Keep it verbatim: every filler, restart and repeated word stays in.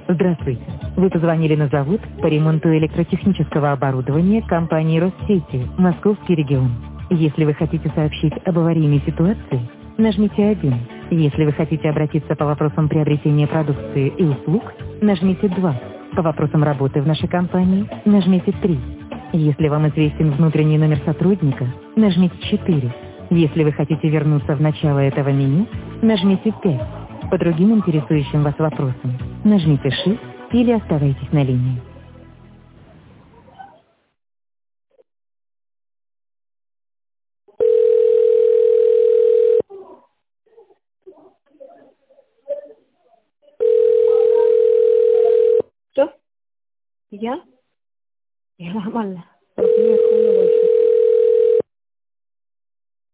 Здравствуйте. Вы позвонили на завод по ремонту электротехнического оборудования компании Россети, Московский регион. Если вы хотите сообщить об аварийной ситуации, нажмите один. Если вы хотите обратиться по вопросам приобретения продукции и услуг, нажмите два. По вопросам работы в нашей компании, нажмите три. Если вам известен внутренний номер сотрудника, нажмите четыре. Если вы хотите вернуться в начало этого меню, нажмите пять. По другим интересующим вас вопросам, нажмите шесть или оставайтесь на линии. Что? Я? Я нормально. Просто мне